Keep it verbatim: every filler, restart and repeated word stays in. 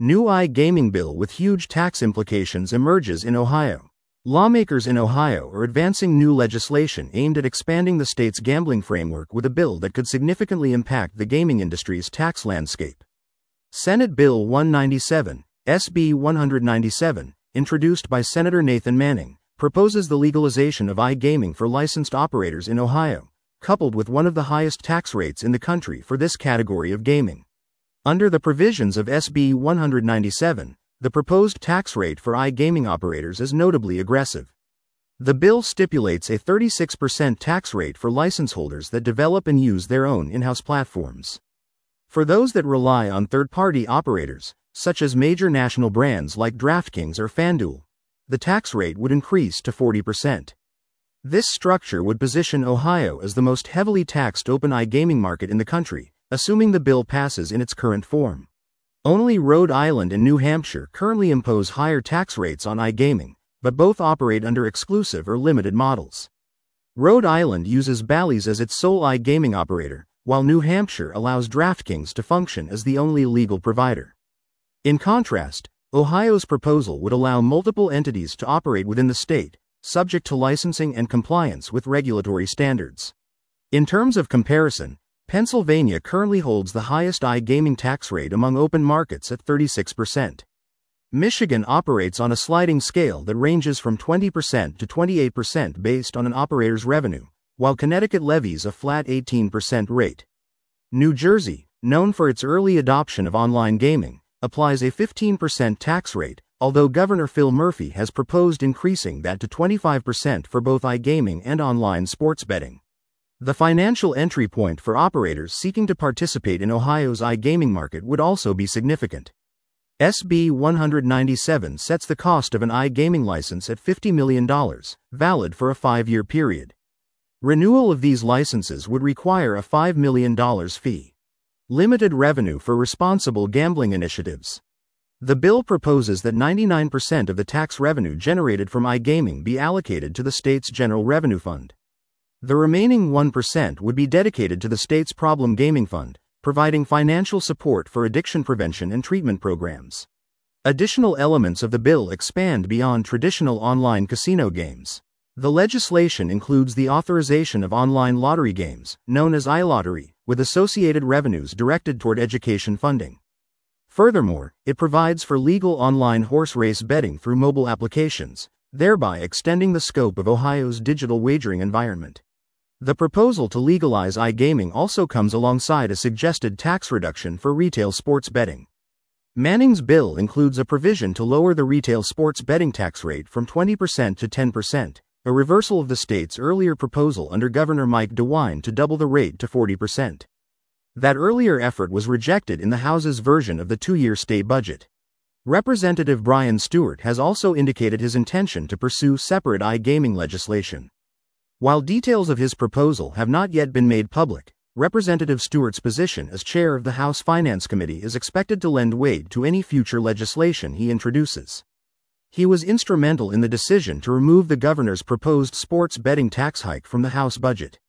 New iGaming bill with huge tax implications emerges in Ohio. Lawmakers in Ohio are advancing new legislation aimed at expanding the state's gambling framework with a bill that could significantly impact the gaming industry's tax landscape. Senate Bill one ninety-seven, S B one ninety-seven, introduced by Senator Nathan Manning, proposes the legalization of iGaming for licensed operators in Ohio, coupled with one of the highest tax rates in the country for this category of gaming. Under the provisions of S B one ninety-seven, the proposed tax rate for iGaming operators is notably aggressive. The bill stipulates a thirty-six percent tax rate for license holders that develop and use their own in-house platforms. For those that rely on third-party operators, such as major national brands like DraftKings or FanDuel, the tax rate would increase to forty percent. This structure would position Ohio as the most heavily taxed open iGaming market in the country, assuming the bill passes in its current form. Only Rhode Island and New Hampshire currently impose higher tax rates on iGaming, but both operate under exclusive or limited models. Rhode Island uses Bally's as its sole iGaming operator, while New Hampshire allows DraftKings to function as the only legal provider. In contrast, Ohio's proposal would allow multiple entities to operate within the state, subject to licensing and compliance with regulatory standards. In terms of comparison, Pennsylvania currently holds the highest iGaming tax rate among open markets at thirty-six percent. Michigan operates on a sliding scale that ranges from twenty percent to twenty-eight percent based on an operator's revenue, while Connecticut levies a flat eighteen percent rate. New Jersey, known for its early adoption of online gaming, applies a fifteen percent tax rate, although Governor Phil Murphy has proposed increasing that to twenty-five percent for both iGaming and online sports betting. The financial entry point for operators seeking to participate in Ohio's iGaming market would also be significant. S B one ninety-seven sets the cost of an iGaming license at fifty million dollars, valid for a five-year period. Renewal of these licenses would require a five million dollars fee. Limited revenue for responsible gambling initiatives. The bill proposes that ninety-nine percent of the tax revenue generated from iGaming be allocated to the state's general revenue fund. The remaining one percent would be dedicated to the state's Problem Gaming Fund, providing financial support for addiction prevention and treatment programs. Additional elements of the bill expand beyond traditional online casino games. The legislation includes the authorization of online lottery games, known as iLottery, with associated revenues directed toward education funding. Furthermore, it provides for legal online horse race betting through mobile applications, thereby extending the scope of Ohio's digital wagering environment. The proposal to legalize iGaming also comes alongside a suggested tax reduction for retail sports betting. Manning's bill includes a provision to lower the retail sports betting tax rate from twenty percent to ten percent, a reversal of the state's earlier proposal under Governor Mike DeWine to double the rate to forty percent. That earlier effort was rejected in the House's version of the two-year state budget. Representative Brian Stewart has also indicated his intention to pursue separate iGaming legislation. While details of his proposal have not yet been made public, Representative Stewart's position as chair of the House Finance Committee is expected to lend weight to any future legislation he introduces. He was instrumental in the decision to remove the governor's proposed sports betting tax hike from the House budget.